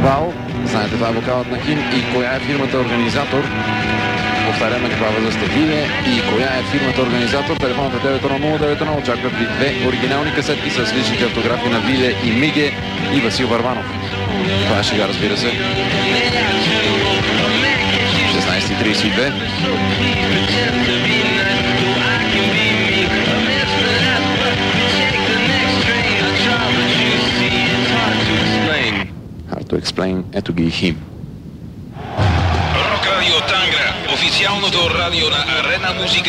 Вал. Знаете, това е вокалът на Хим. И коя е фирмата организатор? Повтаряме каква възраст е Виле и коя е фирмата организатор. Телефонът е 910-910. Очакват ви две оригинални касетки с личните автографи на Виле и Миге и Васил Върбанов. Това е шега, разбира се. 16:32. Hard to explain. Ето ги и Хим. Рок Радио Тангра, официалното радио на Арена Музика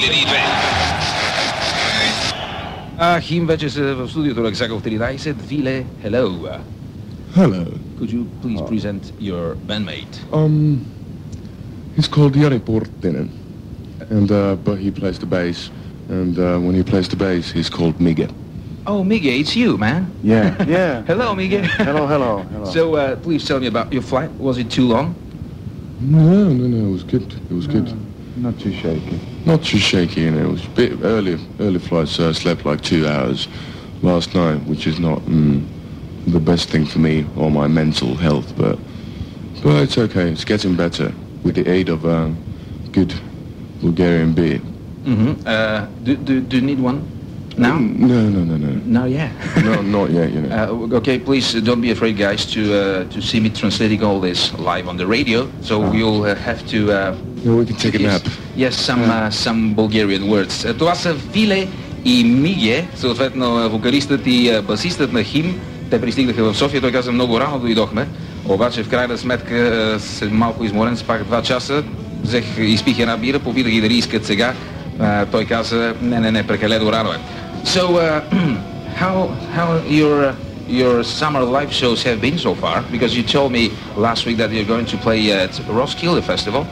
2002. Хим вече са в студиото на Ексакъл 13. Виле, hello. Hello. Could you please present your bandmate? He's called Jari Porttinen, and but he plays the bass, and when he plays the bass, he's called Mige. Oh, Mige, it's you, man. Yeah. Hello, Mige. Hello. So, please tell me about your flight. Was it too long? No, it was good. It was good. Not too shaky. Not too shaky, you know. It was a bit early flights, so I slept like 2 hours last night, which is not the best thing for me or my mental health, but it's okay. It's getting better with the aid of good Bulgarian beer. Mm-hmm. Do you need one now? No. Not yet. No, not yet, you know. Okay, please don't be afraid, guys, to see me translating all this live on the radio. So you'll have to... we can take a nap. Yes, some Bulgarian words. Това са Виле и Миге, съответно вокалистът и басистът на Хим. Те пристигнаха в София. Той каза, много рано дойдохме. Обаче в крайна сметка съм малко изморен, спах 2 часа. Изпих една бира, попитах ги дали искат сега. Той каза, не, прекалено рано е. So, how your summer live shows have been so far? Because you told me last week that you're going to play at Roskilde Festival.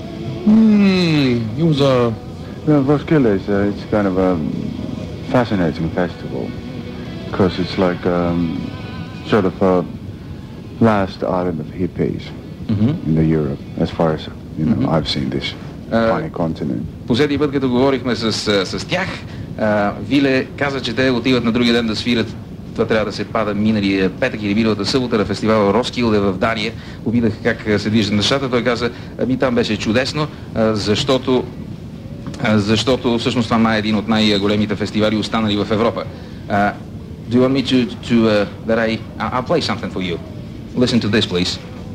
It was Roskilde is it's kind of a fascinating festival because it's like sort of a last island of hippies in the Europe, as far as I've seen this funny continent. Последния път, като говорихме с тях, Виле каза, че те отиват на другия ден да свират. Това трябва да се пада миналия петък или миналата събота на фестивала Роскилде в Дания. Попитах как се движат нещата. Той каза, там беше чудесно, защото всъщност това е един от най-големите фестивали, останали в Европа. Do you want me that I'll play something for you? Listen to this, please.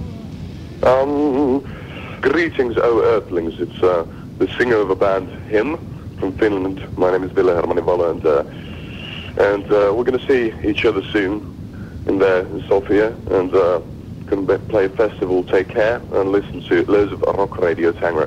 Greetings, Earthlings. It's the singer of a band, Him, from Finland. My name is Ville Hermannivala, and we're going to see each other soon in Sofia, and can play a festival. Take care and listen to loads of Rock Radio Tangre.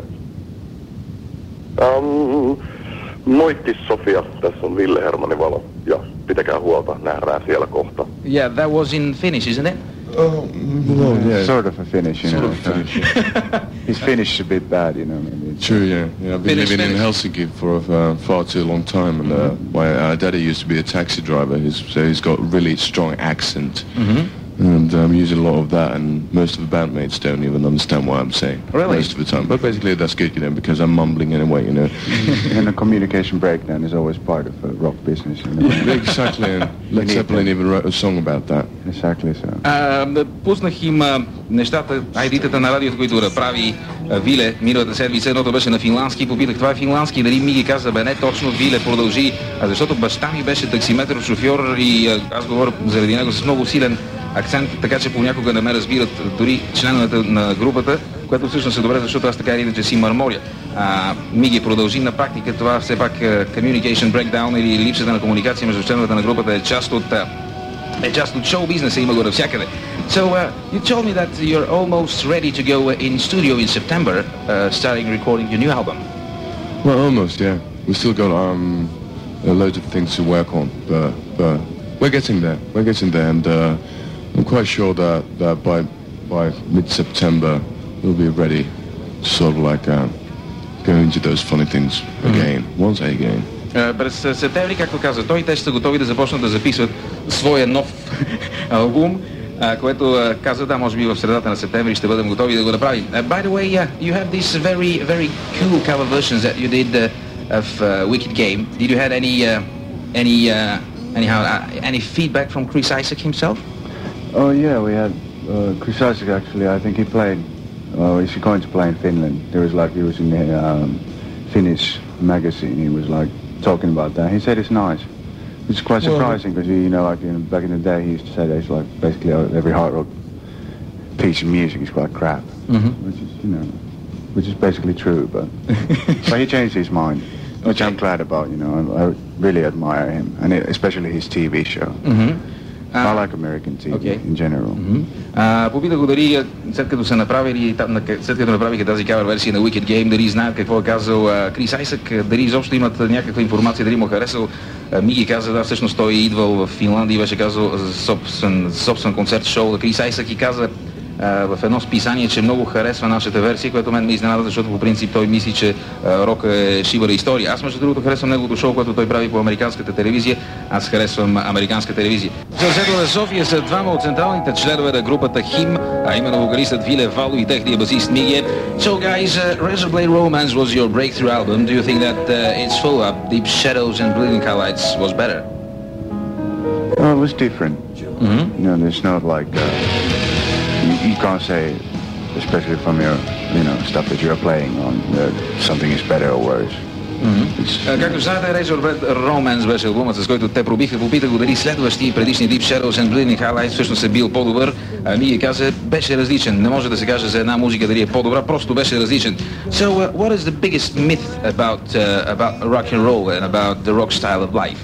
Moikki Sofia, tässä on Ville Hermannivala, ja pitäkää huolta, nähdään siellä kohta. Yeah, that was in Finnish, isn't it? Sort of a Finnish, you know. His Finnish is a bit bad, you know. True, yeah. I've been living in Helsinki for far too long time, and my daddy used to be a taxi driver, so he's got a really strong accent, and I'm using a lot of that, and most of the bandmates don't even understand what I'm saying. Really? Most of the time, but basically that's good, because I'm mumbling anyway, And a communication breakdown is always part of rock business, Exactly, and Led Zeppelin even wrote a song about that. Exactly so. Пуснах им нещата, айдитата на радиото, които направи Виле миналата седмица. Едното беше на финландски. Попитах, това е финландски. Дали Миги каза, не, точно Виле продължи. Защото баща ми беше таксиметров шофьор и аз говоря заради него с много силен акцент, така че понякога не ме разбират дори членовете на групата, което всъщност е добре, защото аз така или иначе си мърморя. Миги продължи на практика. Това все пак communication breakdown или липсата на комуникация между членовете на групата е част от шоу-бизнеса, има го навсякъде. So, you told me that you're almost ready to go in studio in September, starting recording your new album. Well, almost, yeah. We still got loads of things to work on, but we're getting there. And I'm quite sure that by mid-September we'll be ready to sort of like go into those funny things again, once again. През септември, както каза той, те ще са готови да започнат да записват своя нов албум, което каза, може би в средата на септември ще бъдем готови да го направим. By the way, you have these very, very cool cover versions that you did of Wicked Game. Did you have any feedback from Chris Isaak himself? Oh yeah, Chris Isaak actually, I think he played, he's going to play in Finland. There was like, he was in the Finnish magazine, he was like talking about that. He said it's nice. It's quite surprising because, you know, like back in the day he used to say that it's like basically every hard rock piece of music is quite crap, which is, you know, which is basically true, but but he changed his mind, which I'm glad about, you know. I really admire him, and especially his TV show. I like American TV in general. Попитах го дали след като направиха тази кавер версия на Wicked Game, дали знаят какво е казал Крис Айсак, дали изобщо имат някаква информация, дали му харесал. Миги каза, да, всъщност той е идвал в Финландия и беше казал за собствен концерт шоу на Крис Айсак и каза в едно списание, че много харесва нашата версия, което мен ме изненада, защото по принцип той мисли, че рока е шибара история. Аз между другото харесвам неговото шоу, което той прави по американската телевизия. Аз харесвам американска телевизия. В сърцето на София са двама от централните членове на групата Хим, а именно вокалистът Виле Вало и техния басист Миге. So guys, Razorblade Romance was your breakthrough album. Do you think that its follow-up, Deep Shadows and Bleeding Highlights, was better? Oh, it was different. You know, there's not like... You can't say, especially from your, you know, stuff that you're playing on, that something is better or worse. Както знаете, Razorblade Romance беше албумът, с който те пробиха. Попитах го дали следващи предишни Deep Shadows and Bleeding Highlights всъщност е бил по-добър. Миги каза, беше различен. Не може да се каже за една музика дали е по-добра, просто беше различен. So, what is the biggest myth about rock and roll and about the rock style of life?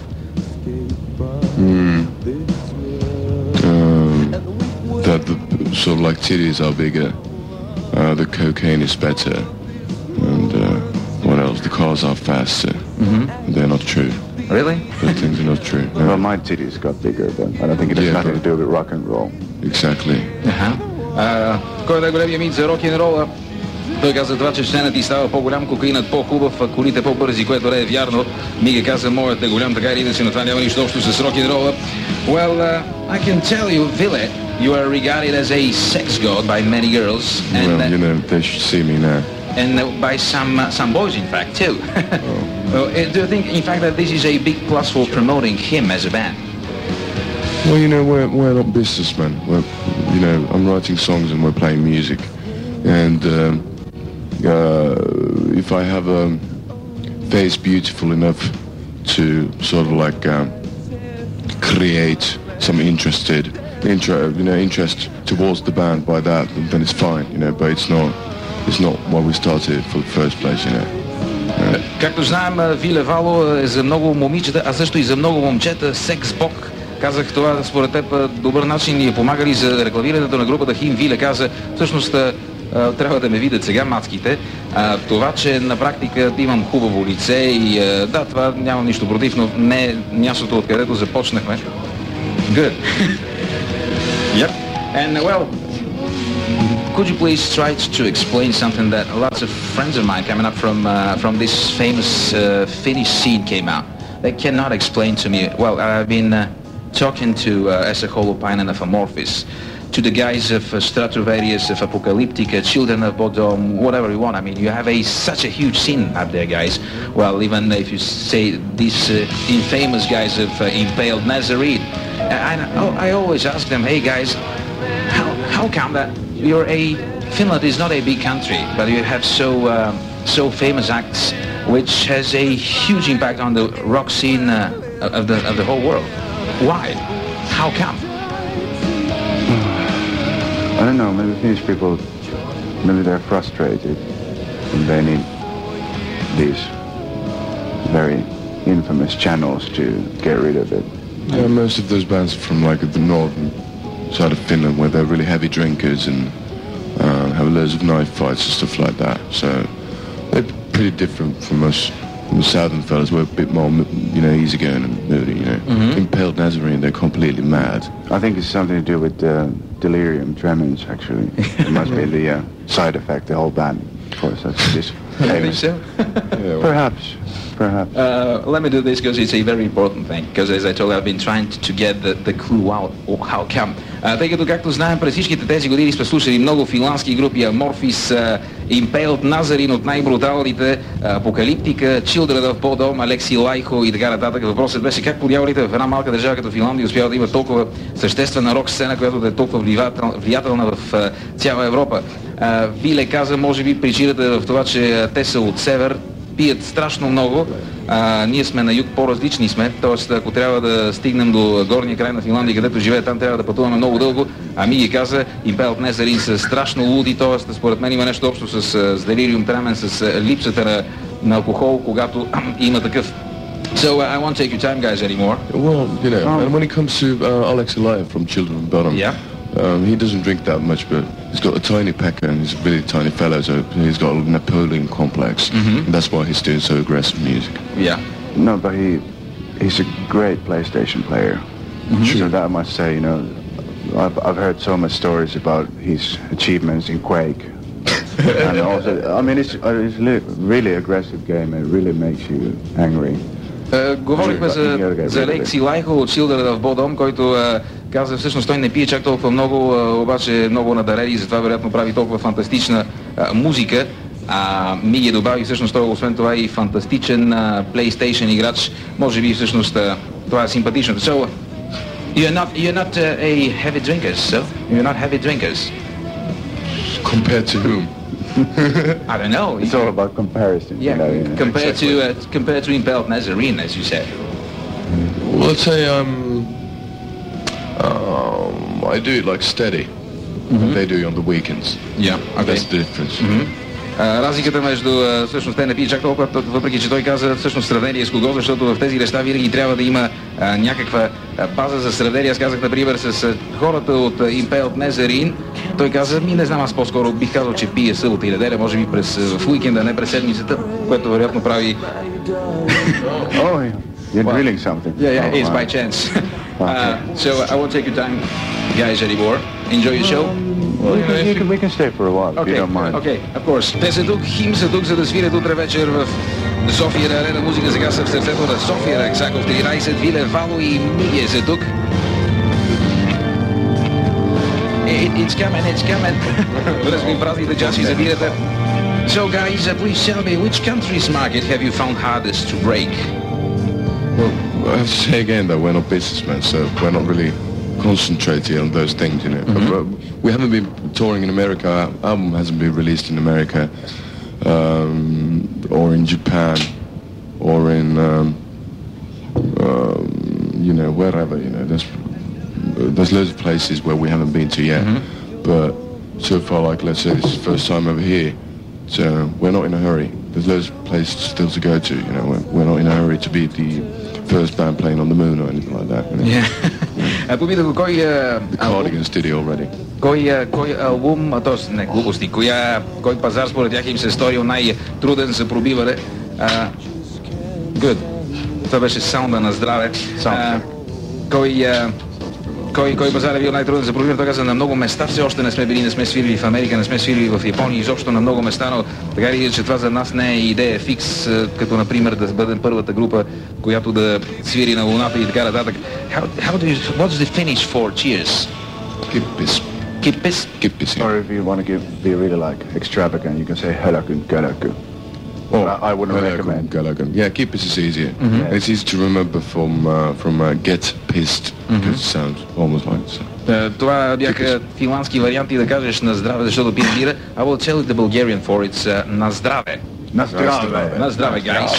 That the sort of like titties are bigger, the cocaine is better, and what else? The cars are faster. They're not true. Really? Those things are not true. No. Well, my titties got bigger, but I don't think it has nothing to do with rock and roll. Exactly. Кой е най-големия мит за рок н рола? Той каза това, че членът ти става по-голям, кокаинът по-хубав, колите по-бързи, което не е вярно. Мига каза, моят е голям, така или иначе, но това няма нищо общо с рок н рола. Well, I can tell you, Ville, you are regarded as a sex god by many girls. And, well, you know, they should see me now. And by some boys, in fact, too. Well, do you think, in fact, that this is a big plus for promoting him as a band? Well, you know, we're not businessmen. You know, I'm writing songs and we're playing music. And if I have a face beautiful enough to sort of like create some interest towards the band by that, then it's fine, you know. But it's not why we started for the first place, you know. Както знаем, Виле Вало е за много момичета, а също и за много момчета секс-бог. Казах това според теб добър начин и е помагали за рекламирането на групата Хим. Виле каза, всъщност трябва да ме видят сега мацките. Това, че на практика имам хубаво лице и да, това нямам нищо против, но не е мястото, откъдето започнахме. Good. Yep. And well, could you please try to explain something that lots of friends of mine coming up from this famous Finnish scene came out? They cannot explain to me. Well, I've been talking to Esa Holopainen and of Amorphis, to the guys of Stratovarius, of Apocalyptica, Children of Bodom, whatever you want. I mean, you have such a huge scene up there, guys. Well, even if you say these infamous guys of Impaled Nazarene, I always ask them, hey guys, how come that Finland is not a big country, but you have so famous acts, which has a huge impact on the rock scene of the whole world? Why? How come? I don't know, maybe Finnish people, maybe they're frustrated and they need these very infamous channels to get rid of it. Yeah, most of those bands are from like the northern side of Finland where they're really heavy drinkers and have loads of knife fights and stuff like that. So they're pretty different from us. The southern fellas were a bit more, you know, easygoing and moody, you know. Impaled Nazarene, they're completely mad. I think it's something to do with delirium tremens, actually. It must be the side effect, the whole band, of course, that's this famous. So? Perhaps. Perhaps. Let me do this because it's a very important thing. Because as I told you, I've been trying to get the clue out of how come. Тъй като, както знаем, през всичките тези години сме слушали много финландски групи, Amorphis, Impaled Nazarene от най-бруталните, Апокалиптика, Children of Bodom, Alexi Laiho и така нататък. Въпросът беше как по дяволите в една малка държава като Финландия успява да има толкова съществена рок сцена, която да е толкова влиятелна в цяла Европа. Виле каза, може би причината е в това, че те са от север, пият страшно много, ние сме на юг, по-различни сме, т.е. ако трябва да стигнем до горния край на Финландия, където живее, там трябва да пътуваме много дълго, а Миги каза, Impaled Nazarene са страшно луди, т.е. според мен има нещо общо с делириум тремен, с липсата на алкохол, когато има такъв. So I won't take your time, guys, anymore. Well, you know, and when it comes to Alex Elias from Children of Bodom, Yeah. He doesn't drink that much, but he's got a tiny pecker and he's a really tiny fellow, so he's got a Napoleon complex. And that's why he's doing so aggressive music. Yeah. No, but he's a great PlayStation player. So that I must say, you know, I've heard so much stories about his achievements in Quake. And also, I mean, it's a really aggressive game. It really makes you angry. Говорихме за Лекси Лайхо от Children of Bodom, който каза, всъщност той не пие чак толкова много, обаче много надарен и затова вероятно прави толкова фантастична музика. Миги добави, всъщност той освен това и фантастичен PlayStation играч. Може би всъщност това е симпатичното. So, you're not a heavy drinkers, so? You're not heavy drinkers? Compared to whom? I don't know. It's all about comparison. Yeah, you know, compared to Impaled Nazarene, as you said. Well, I'd say I do it like steady. They do on the weekends. Yeah, okay. That's the difference. Разликата между всъщност те не пие чак толкова, въпреки че той каза всъщност сравнение с кого, защото в тези неща винаги трябва да има някаква база за сравнение. Аз казах, например, с хората от Impaled Nazarene. Той каза, не знам, аз по-скоро бих казал, че пие събота и неделя, може би в уикенда, не през седмицата, което вероятно прави... Oh, you're drilling something. Yeah, it's by chance. So I won't take your time, guys, anymore. Enjoy your show. We can stay for a while, if you don't mind. Okay, of course. Те са тук, Хим са тук, за да свирят утре вечер в София на Арена Музика. Сега са в сърцето на София, на Ексаков 13, Виле, Вало и Миги са тук. It's coming. Връзка празните часи забирате. So guys, please tell me, which country's market have you found hardest to break? Well, I have to say again that we're not businessmen, so we're not really concentrating on those things, you know. We haven't been touring in America. Our album hasn't been released in America, or in Japan, or in, you know, wherever, you know. There's loads of places where we haven't been to yet, but so far, like, let's say this is the first time over here, so we're not in a hurry. There's loads of places still to go to, you know. We're not in a hurry to be the first band playing on the moon or anything like that. You know? Yeah. Попитах го кой Cardigan studio already. Кой албум, т.е. не глупости, кой пазар според тях им се е сторил най-труден за пробиване? Good. Това беше саунда на здраве. Кой пазар е бил най-труден за пробиване? Той каза, на много места все още не сме били, не сме свирили в Америка, не сме свирили в Япония, изобщо на много места, но така или иначе това за нас не е идея фикс, като например да бъдем първата група, която да свири на Луната и така нататък. What's the finish for Cheers? Kippis? Kippis, yeah. Or if you want to be really like extravagant, you can say Hölökyn, Kölöky. I wouldn't recommend. Gallagher. Yeah, Kippis is easier. It's easy to remember from Get Pissed, because it sounds almost like so. Това бяха финландски варианти да кажеш на здраве, защото пие бира. I will tell you the Bulgarian for it's на здраве. На здраве. На здраве, guys.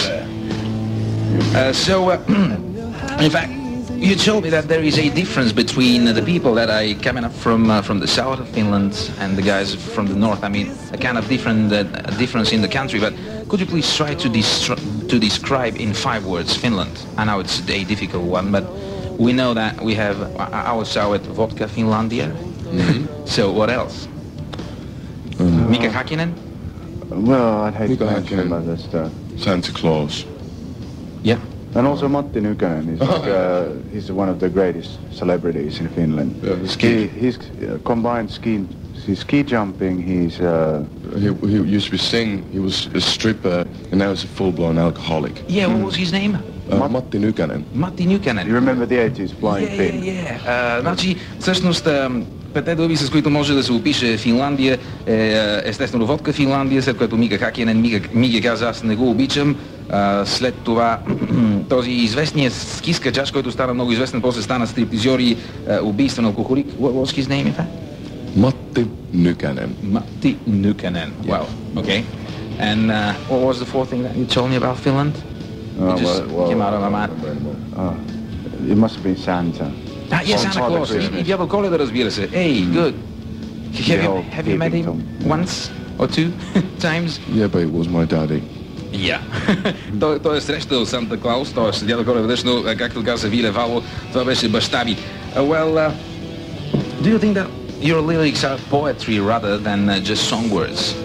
So, in fact, you told me that there is a difference between the people that are coming up from the south of Finland and the guys from the north. I mean, a kind of difference in the country. But could you please try to describe in 5 words Finland? I know it's a difficult one, but we know that we have our South vodka Finlandia. So what else? Mika Hakkinen? Well, I'd hate Mika to mention Hakkinen. about that stuff. Santa Claus. Yeah. And also Matti Nykänen is he's one of the greatest celebrities in Finland. Yeah, He's combined he's ski jumping, he's... He used to sing, he was a stripper, and now he's a full-blown alcoholic. Yeah, what was his name? Matti Nykänen. Matti Nykänen. You remember the 80s, Flying Finn? Yeah. Значи, всъщност, петте думи, с които може да се опише Финландия, естествено водка Финландия, след което Мика Хакинен, Миги каза, аз не го обичам. След това този известният ски скачач, който стана много известен, после стана стриптизьор и убийствен алкохолик. What was his name, Matti Nykänen. Matti Nykänen. Wow. Okay. And what was the fourth thing that you told me about Finland? It just came out of my mind. It must have been Santa. Yes, Santa Claus. И Дядо Коледа, разбира се. Hey, good. Have you met him once or two times? Yeah, but it was my daddy. Yeah. Той е срещал Санта Клаус, т.е. Дядо Коледа веднъж, но както каза Виле Вало, това беше баща ми. Well, do you think that your lyrics are poetry rather than just song words?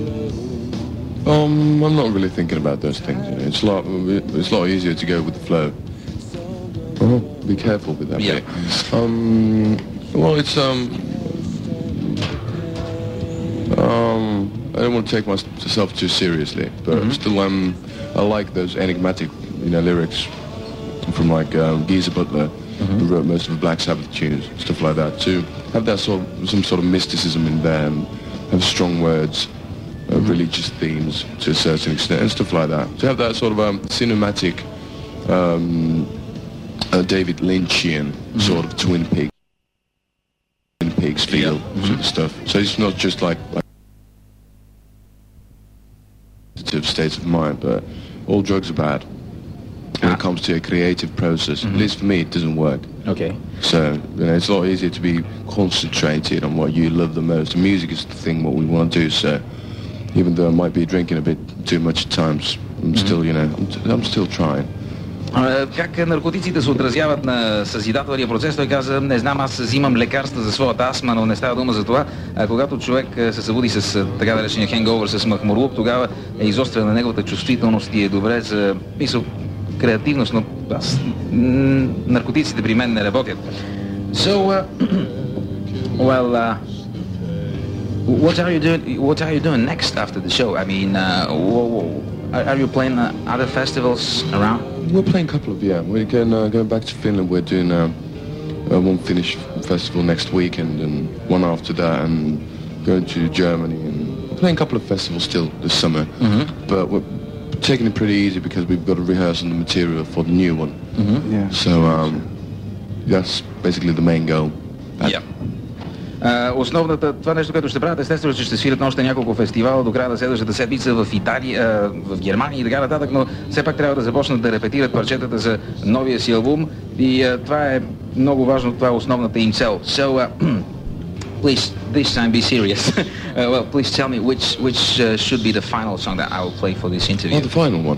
I'm not really thinking about those things. You know. It's a lot easier to go with the flow. Oh, be careful with that bit. Well, it's I don't want to take myself too seriously, but still, I like those enigmatic, lyrics from like Geezer Butler, who wrote most of the Black Sabbath tunes, stuff like that. To have that some sort of mysticism in there, and have strong words, religious themes to a certain extent, and stuff like that. To have that sort of cinematic, David Lynchian sort of Twin Peaks feel sort of stuff. So it's not just like states of mind, but all drugs are bad when it comes to a creative process. At least for me, it doesn't work. Okay. So it's a lot easier to be concentrated on what you love the most. The music is the thing what we want to do. So even though I might be drinking a bit too much at times, I'm still, I'm still trying. Как наркотиците се отразяват на съзидателния процес? Той каза, не знам, аз взимам лекарства за своята астма, но не става дума за това. Когато човек се събуди с така да речения хенговър, с махмурлук, тогава е изострена на неговата чувствителност и е добре за креативност, но наркотиците при мен не работят. So, what are you doing next after the show? I mean, are you playing other festivals around? We're playing a couple of, We're going back to Finland. We're doing one Finnish festival next weekend and one after that, and going to Germany. And we're playing a couple of festivals still this summer. But we're taking it pretty easy because we've got to rehearse on the material for the new one. Yeah. So that's basically the main goal. Това нещо, което ще правят, естествено, че ще свирят на още няколко фестивала до края на следващата седмица в Италия, в Германия и така нататък, но все пак трябва да започнат да репетират парчетата за новия си албум и това е много важно, това е основната им цел. So, please, this time be serious. Well, please tell me which should be the final song that I will play for this interview. Oh, the final one?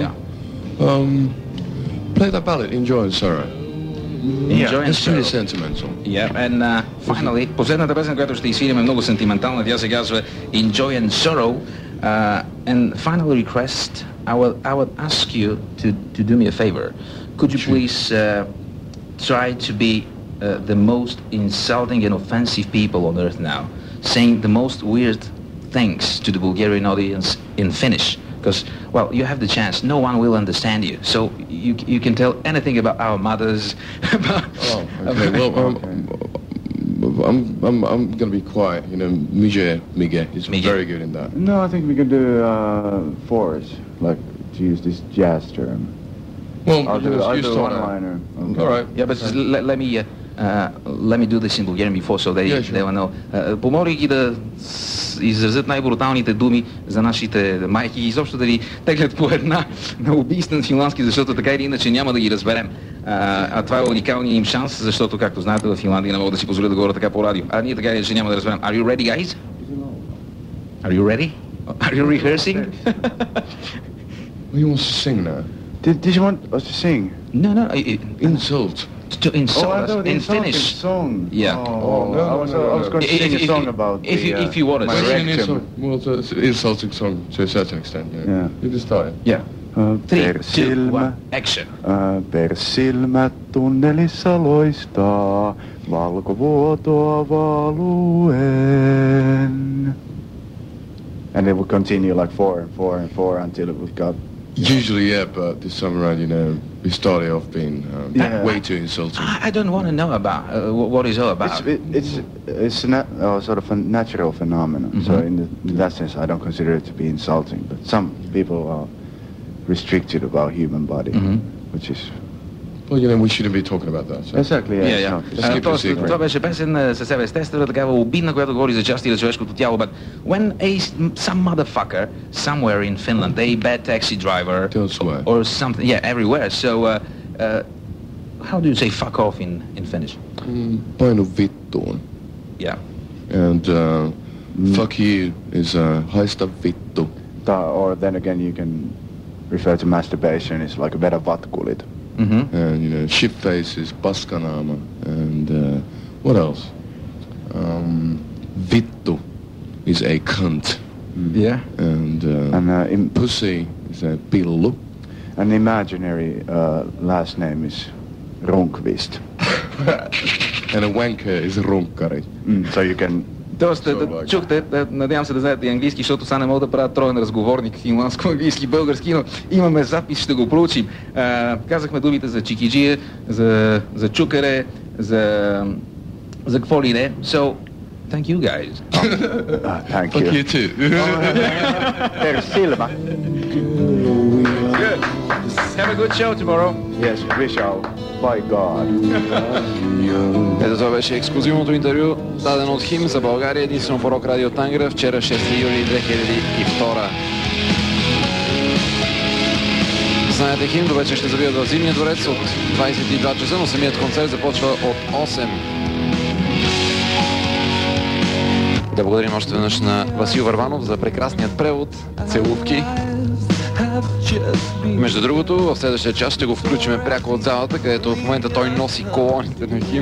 Play that ballad, Enjoy and Sorrow. It's really sentimental. Yeah, and finally, последната песен, която ще изсвирим е много сентиментална. Тя се казва Enjoy and Sorrow. And final request, I would ask you to do me a favor. Could you please try to be the most insulting and offensive people on earth now, saying the most weird things to the Bulgarian audience in Finnish? Because, well, you have the chance. No one will understand you. So you can tell anything about our mothers. Okay. Well, I'm going to be quiet. Mige is very good in that. No, I think we can do force, like to use this jazz term. Well, I'll do one-liner. Okay. All right. Yeah, but let me do this in Bulgarian before, so they will know. Помоли ги да изразят най-бруталните думи за нашите майки и изобщо да ни теглят по една на убийствен финландски, защото така или иначе няма да ги разберем. А това е уникалният им шанс, защото, както знаете, в Финландия не могат да си позволят да говорят така по радио. А ние така или иначе няма да разберем. Are you ready, guys? Are you ready? Are you rehearsing? He wants to sing now. Did you want us to sing? No. Insult. To insult us in Finnish. Song. Yeah. No, I was going to sing a song about if you want my to. rectum. Well, it's an insulting song to a certain extent. Yeah. You just start. Yeah. 3, 2, 1, action. Per silmät tunnelissa loistaa, valkovuotoa value. And it would continue like 4 and 4 and 4 until it would got... Usually, yeah, but this time around, you know, we started off being way too insulting. I don't want to know about what it's all about. It's sort of a natural phenomenon. So in that sense, I don't consider it to be insulting. But some people are restricted about human body, which is... Well, you know, we shouldn't be talking about that. So. Exactly, yeah. Това беше песен със себе естествена, такава обидна, която говори за части на човешкото тяло. But when some motherfucker somewhere in Finland, a bad taxi driver or something, yeah, everywhere. So how do you say fuck off in Finnish? Painu vittuun. Yeah. And fuck you is haista vittu. Or then again, you can refer to masturbation as like a better vatkulit. And, you know, shitface is paskanaama. And what else? Vittu is a cunt. Yeah. And pussy is a pillu. An imaginary last name is Runkvist. And a wanker is runkkari. So you can... Тоест, чухте, надявам се да знаете и английски, защото сега не мога да правя троен разговорник финландско-английски, български, но имаме запис, ще го проучим. Казахме думите за чикиджия, за чукаре, за какво ли не. So, thank you guys. Thank Fuck you. you too. Silva. Good. Have a good show tomorrow. Yes, we shall. By God. Ето това беше ексклюзивното интервю, дадено от Хим за България, единствено по Рок Радио Тангра, вчера 6 юли 2002. Знаете, Хим до вече ще забият в Зимния дворец от 22 часа, но самият концерт започва от 8. Да благодарим още веднъж на Васил Върбанов за прекрасният превод. Целувки. Между другото, в следващия час ще го включим пряко от залата, където в момента той носи колоните на Хим.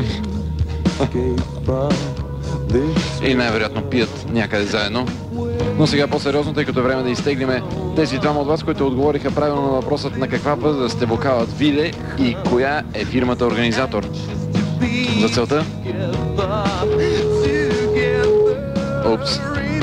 И най-вероятно пият някъде заедно. Но сега по-сериозно, тъй като е време да изтеглиме тези двама от вас, които отговориха правилно на въпросът на каква възраст сте вокалът Виле и коя е фирмата организатор. За целта? Упс.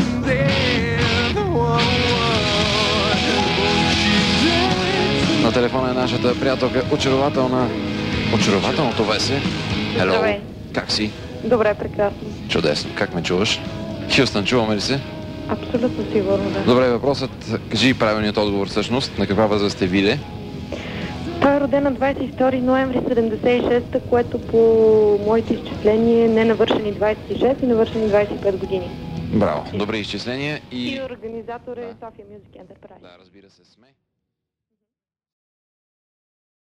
На телефона е нашата приятелка, очарователното Весе. Hello. Здравей. Как си? Добре, прекрасно. Чудесно. Как ме чуваш? Хюстън, чуваме ли се? Абсолютно сигурно, да. Добре, въпросът. Кажи правилният отговор всъщност. На каква възраст е Виле? Той е роден на 22 ноември 76-та, което по моите изчисления не навършени 26 и навършени 25 години. Браво. Добри изчисления И организатор е София Music Enterprise. Да, разбира се, сме.